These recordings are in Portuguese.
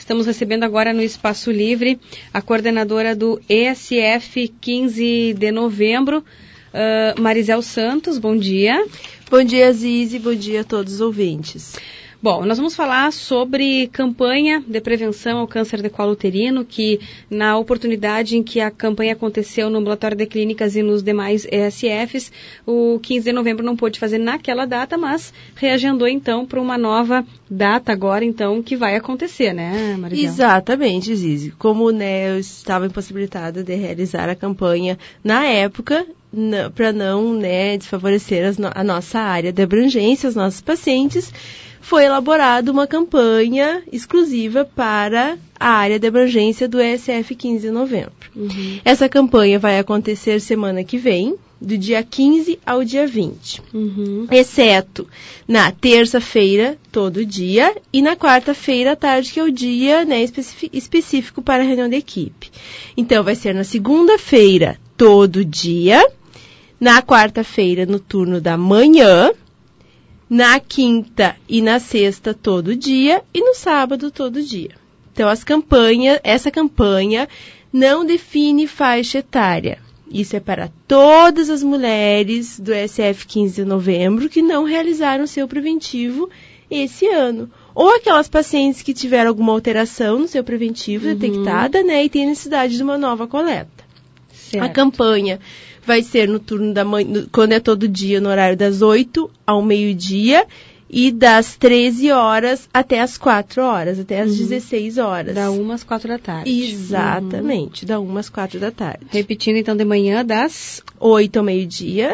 Estamos recebendo agora no Espaço Livre a coordenadora do ESF 15 de novembro, Marizel Santos. Bom dia. Bom dia, Zizi. Bom dia a todos os ouvintes. Bom, nós vamos falar sobre campanha de prevenção ao câncer de colo uterino, que na oportunidade em que a campanha aconteceu no ambulatório de clínicas e nos demais ESFs, o 15 de novembro não pôde fazer naquela data, mas reagendou então para uma nova data agora, então, que vai acontecer, né, Marizel? Exatamente, Zizi. Como, eu estava impossibilitada de realizar a campanha na época, para não, desfavorecer a nossa área de abrangência, os nossos pacientes, foi elaborada uma campanha exclusiva para a área de abrangência do ESF 15 de novembro. Uhum. Essa campanha vai acontecer semana que vem, do dia 15 ao dia 20. Uhum. Exceto na terça-feira, todo dia, e na quarta-feira à tarde, que é o dia específico para a reunião da equipe. Então, vai ser na segunda-feira, todo dia, na quarta-feira, no turno da manhã, na quinta e na sexta todo dia e no sábado todo dia. Então, essa campanha não define faixa etária. Isso é para todas as mulheres do SF 15 de novembro que não realizaram seu preventivo esse ano. Ou aquelas pacientes que tiveram alguma alteração no seu preventivo detectada, e têm necessidade de uma nova coleta. Certo. A campanha vai ser no turno da manhã, quando é todo dia, no horário das 8 ao meio-dia e das 13 horas até as 4 horas, até as 16 horas. Da 1 às 4 da tarde. Exatamente, da 1 às 4 da tarde. Repetindo, então, de manhã das 8 ao meio-dia.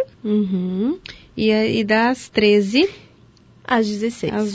E das 13 às 16. Às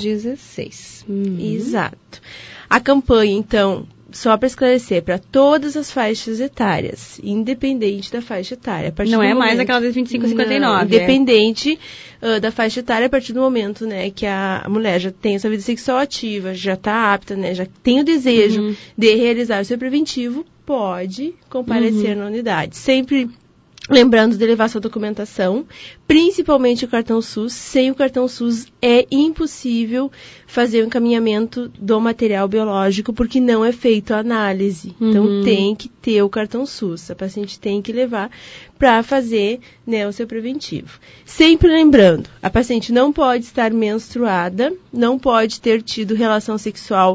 16. Exato. A campanha, então, só para esclarecer, para todas as faixas etárias, independente da faixa etária. Não é mais aquela de 25 a 59. Independente da faixa etária, a partir do momento, que a mulher já tem a sua vida sexual ativa, já está apta, já tem o desejo de realizar o seu preventivo, pode comparecer na unidade. Sempre lembrando de levar sua documentação, principalmente o cartão SUS. Sem o cartão SUS é impossível fazer o encaminhamento do material biológico, porque não é feito a análise. Então, tem que ter o cartão SUS. A paciente tem que levar para fazer o seu preventivo. Sempre lembrando, a paciente não pode estar menstruada, não pode ter tido relação sexual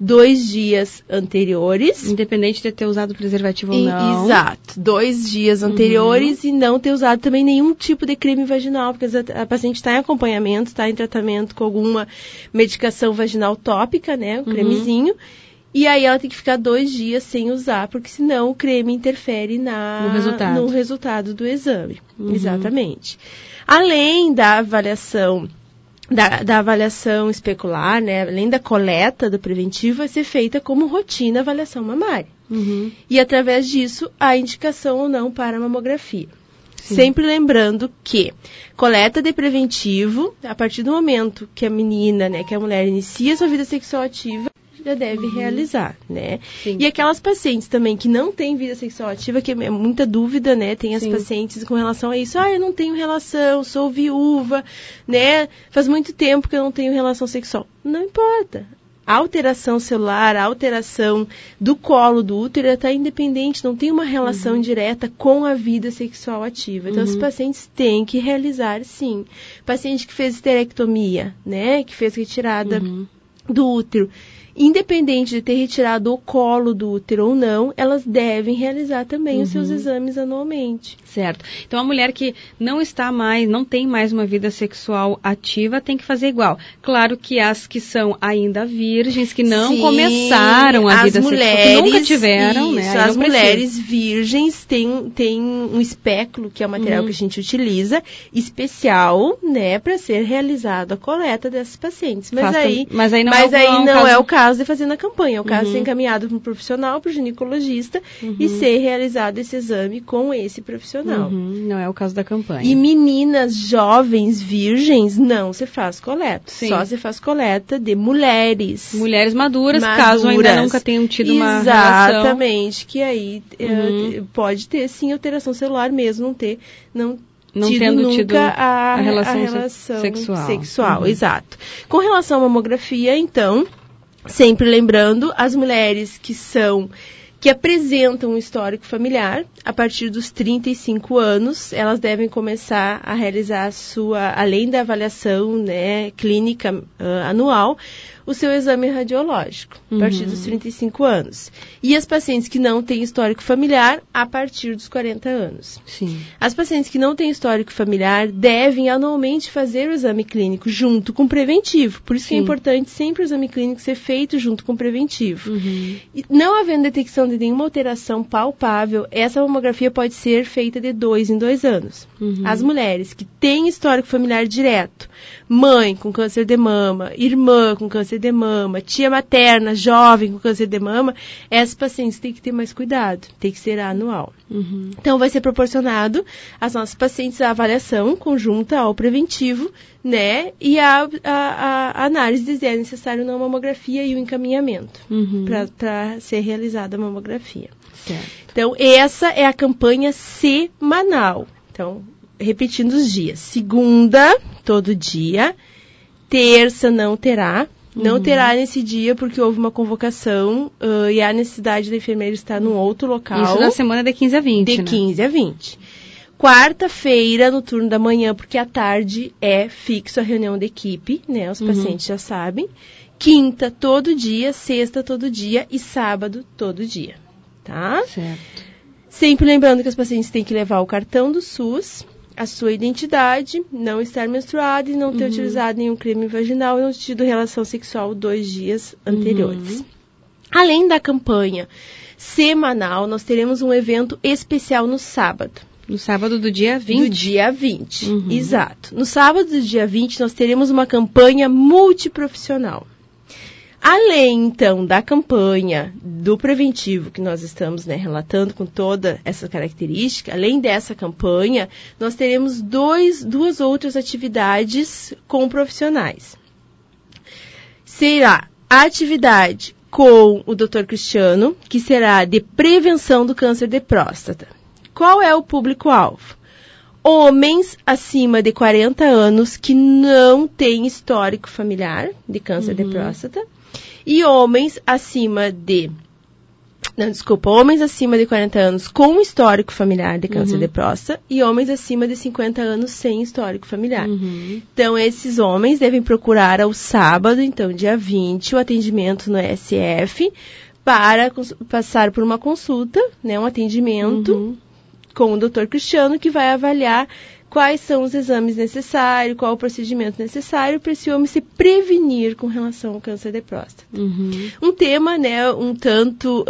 2 dias anteriores. Independente de ter usado preservativo ou não. Exato. 2 dias anteriores e não ter usado também nenhum tipo de creme vaginal, porque a paciente está em acompanhamento, está em tratamento com alguma medicação vaginal tópica, o cremezinho. E aí ela tem que ficar 2 dias sem usar, porque senão o creme interfere no resultado do exame. Exatamente. Além da avaliação da avaliação especular, além da coleta do preventivo, vai ser feita como rotina a avaliação mamária. E através disso, a indicação ou não para a mamografia. Sim. Sempre lembrando que coleta de preventivo, a partir do momento que a menina, que a mulher inicia sua vida sexual ativa, já deve realizar, Sim. E aquelas pacientes também que não têm vida sexual ativa, que é muita dúvida, tem as pacientes com relação a isso. Eu não tenho relação, sou viúva, faz muito tempo que eu não tenho relação sexual. Não importa. A alteração celular, a alteração do colo do útero está independente, não tem uma relação direta com a vida sexual ativa. Então, os pacientes têm que realizar, sim. Paciente que fez esterectomia, que fez retirada do útero, independente de ter retirado o colo do útero ou não, elas devem realizar também os seus exames anualmente. Certo. Então, a mulher que não tem mais uma vida sexual ativa, tem que fazer igual. Claro que as que são ainda virgens, que não começaram a vida sexual, que nunca tiveram, As mulheres virgens têm um espéculo, que é o material que a gente utiliza, especial, para ser realizado a coleta dessas pacientes. Mas aí não é o caso de fazer na campanha. É o caso de ser encaminhado para um profissional, para o ginecologista, e ser realizado esse exame com esse profissional. Não é o caso da campanha. E meninas jovens, virgens, não se faz coleta. Sim. Só se faz coleta de mulheres. Mulheres maduras, caso ainda nunca tenham tido uma relação. Exatamente, que aí pode ter, sim, alteração celular mesmo, não tendo tido a relação sexual. Exato. Com relação à mamografia, então, Sempre lembrando, as mulheres que apresentam um histórico familiar, a partir dos 35 anos, elas devem começar a realizar além da avaliação, né, clínica anual, o seu exame radiológico, a partir dos 35 anos. E as pacientes que não têm histórico familiar, a partir dos 40 anos. Sim. As pacientes que não têm histórico familiar devem anualmente fazer o exame clínico junto com o preventivo. Por isso que é importante sempre o exame clínico ser feito junto com o preventivo. E não havendo detecção de nenhuma alteração palpável, essa mamografia pode ser feita de 2 em 2 anos. As mulheres que têm histórico familiar direto, mãe com câncer de mama, irmã com câncer de mama, tia materna, jovem com câncer de mama, essas pacientes têm que ter mais cuidado, tem que ser anual. Então, vai ser proporcionado às nossas pacientes a avaliação conjunta ao preventivo, né, e a análise de se é necessário na mamografia e o encaminhamento para ser realizada a mamografia. Certo. Então, essa é a campanha semanal. Então, repetindo os dias. Segunda, todo dia. Terça, não terá. Não terá nesse dia porque houve uma convocação e há necessidade da enfermeira estar num outro local. Isso na semana de 15 a 20, De 15 a 20. Quarta-feira, no turno da manhã, porque à tarde é fixo a reunião da equipe, né? Os pacientes já sabem. Quinta, todo dia. Sexta, todo dia. E sábado, todo dia. Tá? Certo. Sempre lembrando que os pacientes têm que levar o cartão do SUS, a sua identidade, não estar menstruada e não ter utilizado nenhum creme vaginal e não ter tido relação sexual 2 dias anteriores. Além da campanha semanal, nós teremos um evento especial no sábado. No sábado do dia 20? Do dia 20, exato. No sábado do dia 20, nós teremos uma campanha multiprofissional. Além, então, da campanha do preventivo que nós estamos, né, relatando com toda essa característica, além dessa campanha, nós teremos duas outras atividades com profissionais. Será a atividade com o Dr. Cristiano, que será de prevenção do câncer de próstata. Qual é o público-alvo? Homens acima de 40 anos que não têm histórico familiar de câncer de próstata. E homens acima de 40 anos com histórico familiar de câncer de próstata e homens acima de 50 anos sem histórico familiar. Então, esses homens devem procurar ao sábado, então, dia 20, o atendimento no SF para passar por uma consulta, né, um atendimento com o Dr. Cristiano, que vai avaliar quais são os exames necessários, qual o procedimento necessário para esse homem se prevenir com relação ao câncer de próstata. Um tema, né, um tanto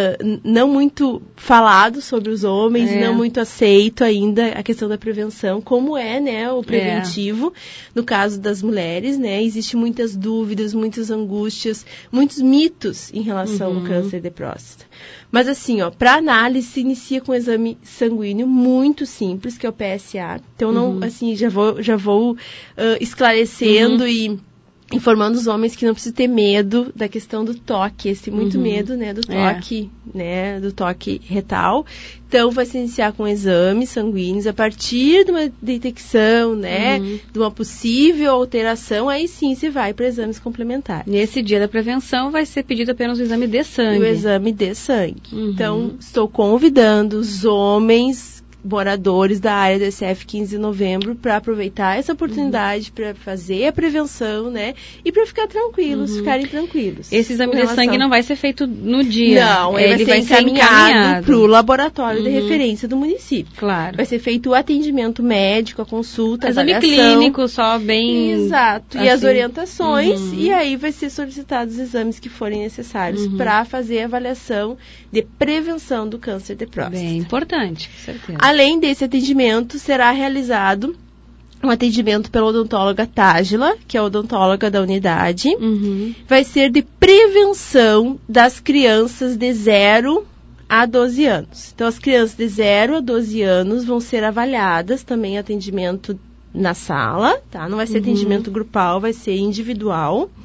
não muito falado sobre os homens, não muito aceito ainda a questão da prevenção, como é, né, o preventivo. No caso das mulheres, né, existe muitas dúvidas, muitas angústias, muitos mitos em relação ao câncer de próstata. Mas assim, para análise se inicia com um exame sanguíneo muito simples, que é o PSA. Então, não, assim, já vou esclarecendo e informando os homens que não precisam ter medo da questão do toque, muito medo, né, do toque, né, do toque retal. Então, vai se iniciar com exames sanguíneos a partir de uma detecção, né, de uma possível alteração, aí sim se vai para exames complementares. Nesse dia da prevenção vai ser pedido apenas o exame de sangue. O exame de sangue. Então, estou convidando os homens moradores da área do SF 15 de novembro para aproveitar essa oportunidade para fazer a prevenção, né? E para ficar tranquilos, ficarem tranquilos. Esse exame de sangue não vai ser feito no dia. Não, ele vai ser encaminhado para o laboratório de referência do município. Claro. Vai ser feito o atendimento médico, a consulta, a exame avaliação. Clínico, só bem... Exato. Assim. E as orientações. E aí vai ser solicitados os exames que forem necessários para fazer a avaliação de prevenção do câncer de próstata. Bem importante, com certeza. Além desse atendimento, será realizado um atendimento pela odontóloga Tágila, que é a odontóloga da unidade. Vai ser de prevenção das crianças de 0 a 12 anos. Então, as crianças de 0 a 12 anos vão ser avaliadas, também atendimento na sala, tá? Não vai ser atendimento grupal, vai ser individual.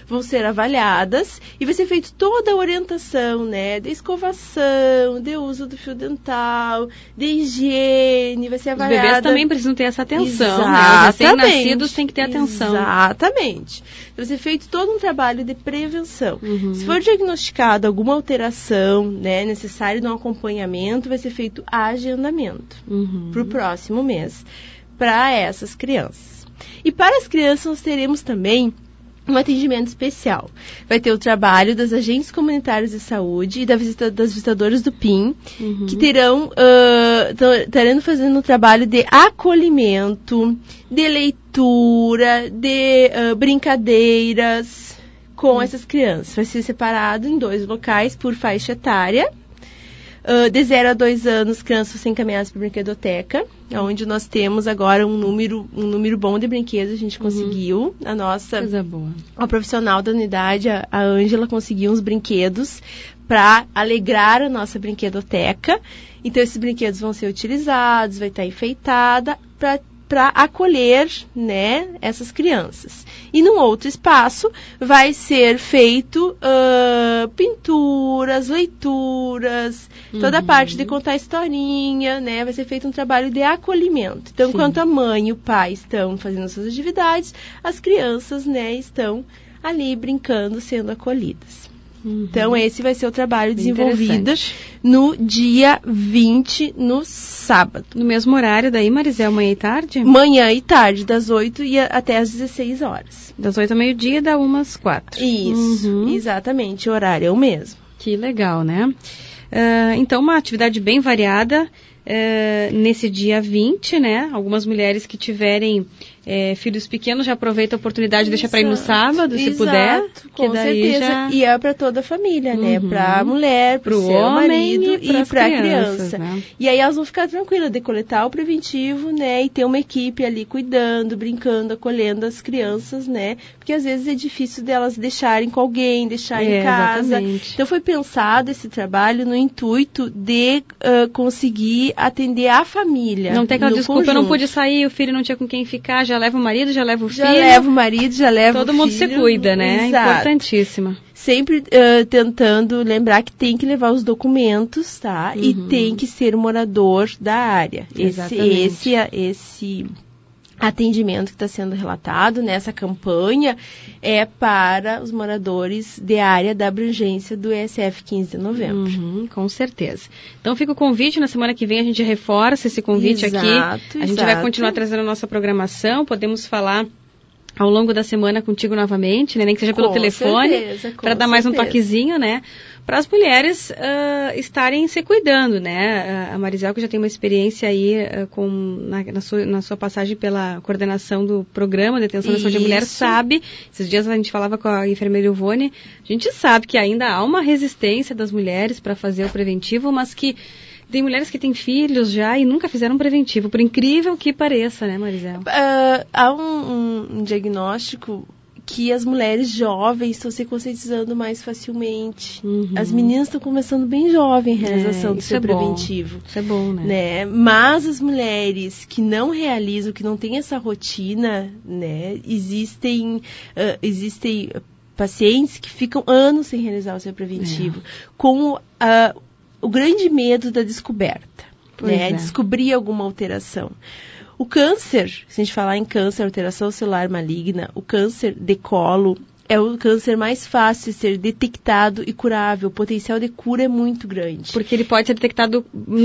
vão ser avaliadas e vai ser feita toda a orientação, né, de escovação, de uso do fio dental, de higiene, vai ser avaliada. Os bebês também precisam ter essa atenção, né? Os recém-nascidos têm que ter atenção. Exatamente. Vai ser feito todo um trabalho de prevenção. Se for diagnosticada alguma alteração, né, necessário de um acompanhamento, vai ser feito agendamento para o próximo mês para essas crianças. E para as crianças nós teremos também um atendimento especial. Vai ter o trabalho das agentes comunitárias de saúde e das visitadoras do PIN, que estarão fazendo um trabalho de acolhimento, de leitura, de brincadeiras com essas crianças. Vai ser separado em 2 locais por faixa etária. De 0 a 2 anos, crianças são encaminhadas para a brinquedoteca, onde nós temos agora um número bom de brinquedos. A gente conseguiu, a profissional da unidade, a Ângela, conseguiu uns brinquedos para alegrar a nossa brinquedoteca. Então, esses brinquedos vão ser utilizados, vai estar enfeitada para acolher, né, essas crianças. E num outro espaço vai ser feito pinturas, leituras, toda a parte de contar historinha, né, vai ser feito um trabalho de acolhimento. Então, enquanto a mãe e o pai estão fazendo suas atividades, as crianças, né, estão ali brincando, sendo acolhidas. Então, esse vai ser o trabalho desenvolvido no dia 20, no sábado. No mesmo horário daí, Marisel, manhã e tarde? Manhã e tarde, das 8 até as 16 horas. Das 8 ao meio-dia, dá umas 4. Isso, exatamente, o horário é o mesmo. Que legal, né? Então, uma atividade bem variada nesse dia 20, né? Algumas mulheres que tiverem filhos pequenos já aproveitam a oportunidade de deixar para ir no sábado, se puder. Com certeza. E é para toda a família, né? Para a mulher, para o seu marido e para a criança. Né? E aí elas vão ficar tranquilas de coletar o preventivo, né? E ter uma equipe ali cuidando, brincando, acolhendo as crianças, né? Porque às vezes é difícil delas deixarem com alguém, deixar em casa. Exatamente. Então foi pensado esse trabalho no intuito de conseguir atender a família. Não tem aquela desculpa, eu não pude sair, o filho não tinha com quem ficar, já leva o marido, já leva o filho. Já leva o marido, já leva o filho. Todo mundo se cuida, né? Exato. Importantíssima. Sempre tentando lembrar que tem que levar os documentos, tá? E tem que ser morador da área. Esse atendimento que está sendo relatado nessa campanha é para os moradores de área da abrangência do ESF 15 de novembro. Com certeza. Então fica o convite, na semana que vem a gente reforça esse convite aqui. A gente vai continuar trazendo a nossa programação, podemos falar ao longo da semana contigo novamente, né? Nem que seja pelo telefone, para dar mais um toquezinho, né? Para as mulheres estarem se cuidando, né? A Marisel, que já tem uma experiência aí na sua passagem pela coordenação do programa de atenção à saúde da mulher, sabe, esses dias a gente falava com a enfermeira Ivone, a gente sabe que ainda há uma resistência das mulheres para fazer o preventivo, mas que tem mulheres que têm filhos já e nunca fizeram preventivo, por incrível que pareça, né, Marisel? Há um diagnóstico que as mulheres jovens estão se conscientizando mais facilmente. As meninas estão começando bem jovem a realização do seu preventivo. Isso é bom, né? Mas as mulheres que não realizam, que não têm essa rotina, né, existem pacientes que ficam anos sem realizar o seu preventivo, com o grande medo da descoberta, descobrir alguma alteração. O câncer, se a gente falar em câncer, alteração celular maligna, o câncer de colo é o câncer mais fácil de ser detectado e curável. O potencial de cura é muito grande. Porque ele pode ser detectado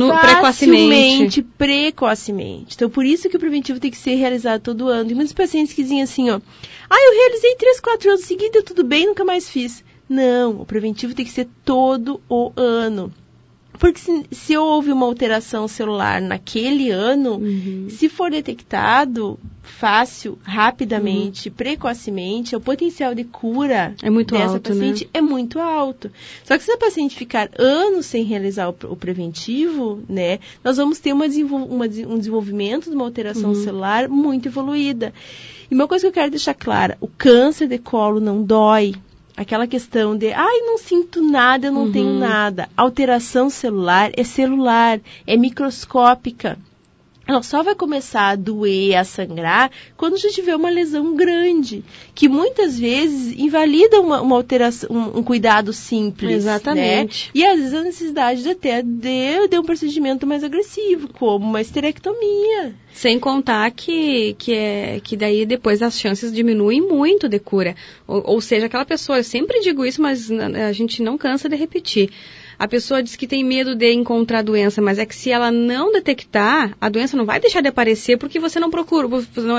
precocemente. Então, por isso que o preventivo tem que ser realizado todo ano. E muitos pacientes que dizem assim, eu realizei 3, 4 anos seguidos, deu tudo bem, nunca mais fiz. Não, o preventivo tem que ser todo o ano. Porque se houve uma alteração celular naquele ano, se for detectado fácil, rapidamente, precocemente, o potencial de cura dessa paciente é muito alto. Só que se a paciente ficar anos sem realizar o preventivo, né, nós vamos ter um desenvolvimento de uma alteração celular muito evoluída. E uma coisa que eu quero deixar clara, o câncer de colo não dói. Aquela questão de, não sinto nada, eu não tenho nada. Alteração celular, é microscópica. ela só vai começar a doer, a sangrar, quando já tiver uma lesão grande, que muitas vezes invalida uma alteração, um cuidado simples. Exatamente. Né? E às vezes a necessidade até de um procedimento mais agressivo, como uma esterectomia. Sem contar que daí depois as chances diminuem muito de cura. Ou seja, aquela pessoa, eu sempre digo isso, mas a gente não cansa de repetir. A pessoa diz que tem medo de encontrar a doença, mas é que se ela não detectar, a doença não vai deixar de aparecer porque você não procurou,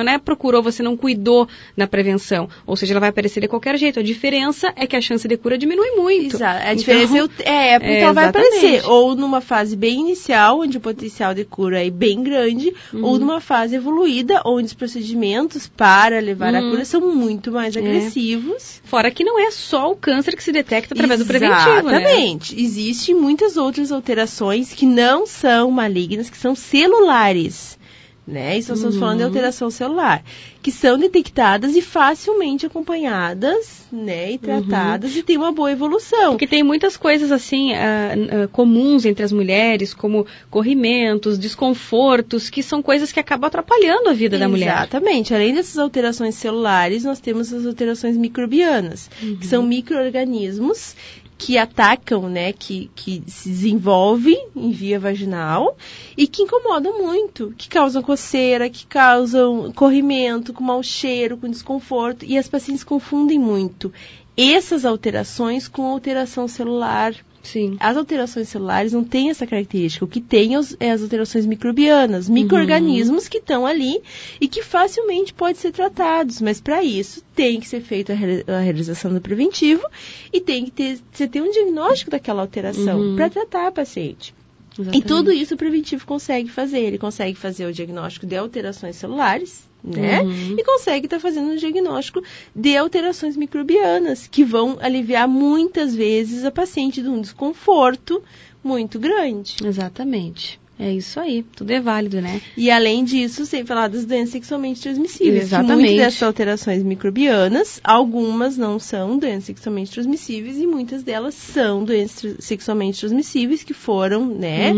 você não cuidou na prevenção. Ou seja, ela vai aparecer de qualquer jeito. A diferença é que a chance de cura diminui muito. Exato. A diferença porque ela vai aparecer ou numa fase bem inicial, onde o potencial de cura é bem grande, ou numa fase evoluída, onde os procedimentos para levar à cura são muito mais agressivos. Fora que não é só o câncer que se detecta através do preventivo, né? Exatamente. Existem muitas outras alterações que não são malignas, que são celulares, né? Isso nós estamos falando de alteração celular, que são detectadas e facilmente acompanhadas, né? E tratadas e tem uma boa evolução. Porque tem muitas coisas assim comuns entre as mulheres, como corrimentos, desconfortos, que são coisas que acabam atrapalhando a vida da mulher. Exatamente. Além dessas alterações celulares, nós temos as alterações microbianas, que são micro-organismos que atacam, né, que se desenvolvem em via vaginal e que incomodam muito, que causam coceira, que causam corrimento, com mau cheiro, com desconforto, e as pacientes confundem muito essas alterações com alteração celular. Sim. As alterações celulares não têm essa característica. O que tem é as alterações microbianas, micro-organismos que estão ali e que facilmente podem ser tratados. Mas para isso tem que ser feita a realização do preventivo e tem que você ter um diagnóstico daquela alteração para tratar a paciente. Exatamente. E tudo isso o preventivo consegue fazer. Ele consegue fazer o diagnóstico de alterações celulares, né? E consegue estar fazendo um diagnóstico de alterações microbianas, que vão aliviar muitas vezes a paciente de um desconforto muito grande. Exatamente. É isso aí, tudo é válido, né? E além disso, sem falar das doenças sexualmente transmissíveis. Exatamente. Muitas dessas alterações microbianas, algumas não são doenças sexualmente transmissíveis e muitas delas são doenças sexualmente transmissíveis que foram, né,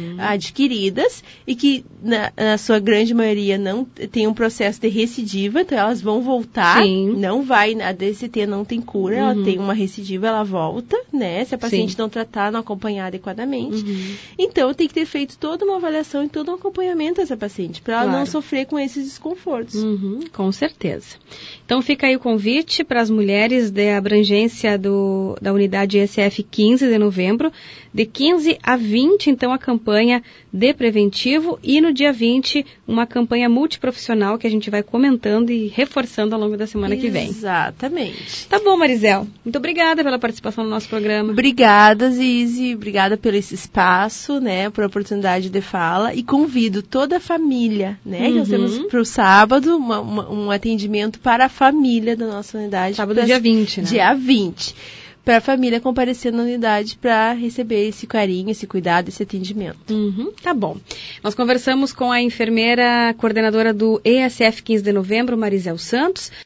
adquiridas e que na sua grande maioria não tem um processo de recidiva, então elas vão voltar. Sim. Não vai, a DST não tem cura, ela tem uma recidiva, ela volta, né, se a paciente não tratar, não acompanhar adequadamente. Então tem que ter feito toda uma avaliação e todo um acompanhamento dessa paciente, para ela não sofrer com esses desconfortos. Com certeza. Então fica aí o convite para as mulheres da abrangência da unidade ESF 15 de novembro, de 15 a 20, então, a campanha de preventivo e no dia 20, uma campanha multiprofissional que a gente vai comentando e reforçando ao longo da semana que vem. Exatamente. Tá bom, Marisel. Muito obrigada pela participação no nosso programa. Obrigada, Zizi. Obrigada pelo esse espaço, né, por oportunidade de fala e convido toda a família, né, que nós temos para o sábado um atendimento para a família da nossa unidade. Sábado, dia 20, né? Dia 20. Para a família comparecer na unidade para receber esse carinho, esse cuidado, esse atendimento. Tá bom. Nós conversamos com a enfermeira coordenadora do ESF 15 de novembro, Marisel Santos.